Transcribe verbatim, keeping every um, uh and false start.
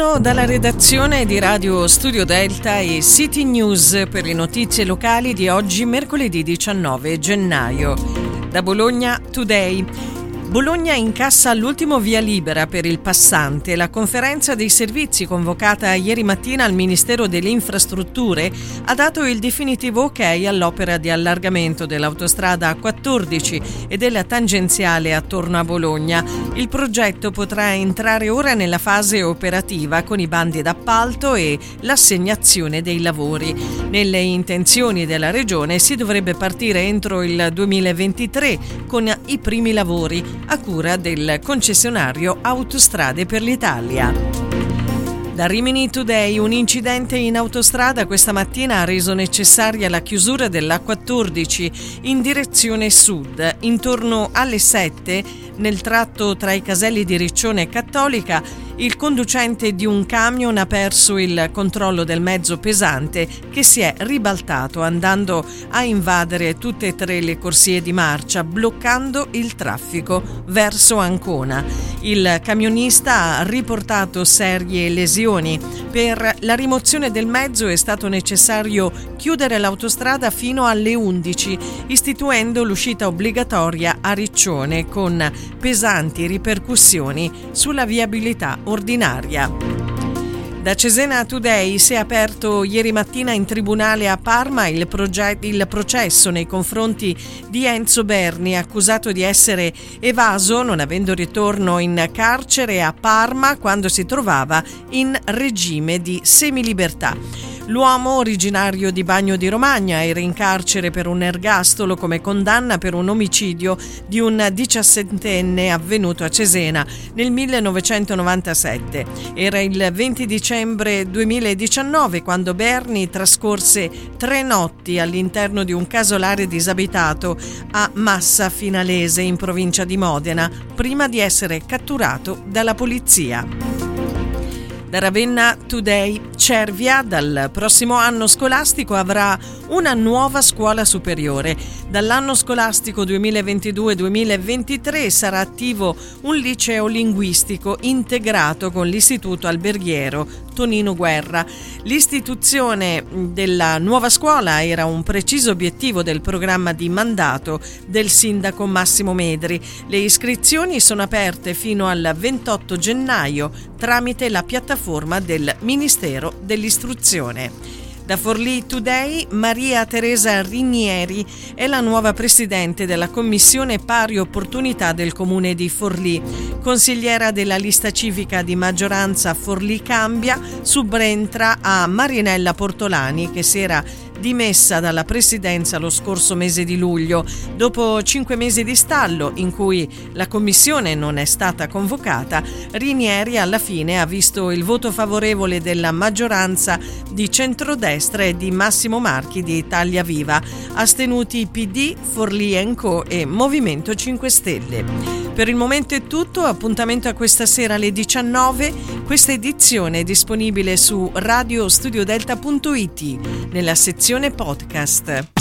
Buongiorno dalla redazione di Radio Studio Delta e City News per le notizie locali di oggi, mercoledì diciannove gennaio. Da Bologna Today. Bologna incassa l'ultimo via libera per il passante. La conferenza dei servizi convocata ieri mattina al Ministero delle Infrastrutture ha dato il definitivo ok all'opera di allargamento dell'autostrada A quattordici e della tangenziale attorno a Bologna. Il progetto potrà entrare ora nella fase operativa con i bandi d'appalto e l'assegnazione dei lavori. Nelle intenzioni della Regione si dovrebbe partire entro il duemilaventitré con i primi lavori a cura del concessionario Autostrade per l'Italia. Da Rimini Today, un incidente in autostrada questa mattina ha reso necessaria la chiusura dell'A quattordici in direzione sud. Intorno alle sette, nel tratto tra i caselli di Riccione e Cattolica, il conducente di un camion ha perso il controllo del mezzo pesante che si è ribaltato andando a invadere tutte e tre le corsie di marcia, bloccando il traffico verso Ancona. Il camionista ha riportato serie lesioni. Per la rimozione del mezzo è stato necessario chiudere l'autostrada fino alle undici, istituendo l'uscita obbligatoria a Riccione con pesanti ripercussioni sulla viabilità ordinaria. Da Cesena Today si è aperto ieri mattina in tribunale a Parma il, proget- il processo nei confronti di Enzo Berni, accusato di essere evaso non avendo ritorno in carcere a Parma quando si trovava in regime di semilibertà. L'uomo, originario di Bagno di Romagna, era in carcere per un ergastolo come condanna per un omicidio di un diciassettenne avvenuto a Cesena nel millenovecentonovantasette. Era il venti dicembre duemiladiciannove quando Berni trascorse tre notti all'interno di un casolare disabitato a Massa Finalese in provincia di Modena prima di essere catturato dalla polizia. Da Ravenna Today, Cervia dal prossimo anno scolastico avrà una nuova scuola superiore. Dall'anno scolastico duemilaventidue duemilaventitré sarà attivo un liceo linguistico integrato con l'istituto alberghiero Tonino Guerra. L'istituzione della nuova scuola era un preciso obiettivo del programma di mandato del sindaco Massimo Medri. Le iscrizioni sono aperte fino al ventotto gennaio tramite la piattaforma del Ministero dell'Istruzione. Da Forlì Today, Maria Teresa Rinieri è la nuova presidente della Commissione Pari Opportunità del Comune di Forlì. Consigliera della lista civica di maggioranza Forlì Cambia, subentra a Marinella Portolani, che si era dimessa dalla presidenza lo scorso mese di luglio, dopo cinque mesi di stallo in cui la commissione non è stata convocata. Rinieri alla fine ha visto il voto favorevole della maggioranza di centrodestra e di Massimo Marchi di Italia Viva, astenuti P D, Forlì and Co e Movimento cinque Stelle. Per il momento è tutto, appuntamento a questa sera alle diciannove. Questa edizione è disponibile su radio studio delta punto it nella sezione podcast.